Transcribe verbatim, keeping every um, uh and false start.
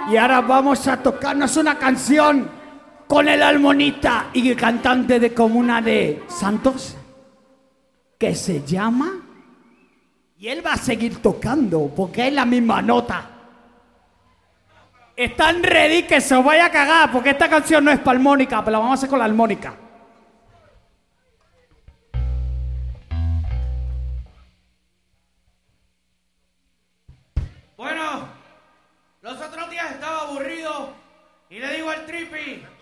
Y ahora vamos a tocarnos una canción con el armonista y el cantante de Comuna de Santos, que se llama... Y él va a seguir tocando, porque es la misma nota. Están ready que se os vaya a cagar, porque esta canción no es para armónica, pero la vamos a hacer con la armónica. Bueno, los otros días estaba aburrido y le digo al Tripi,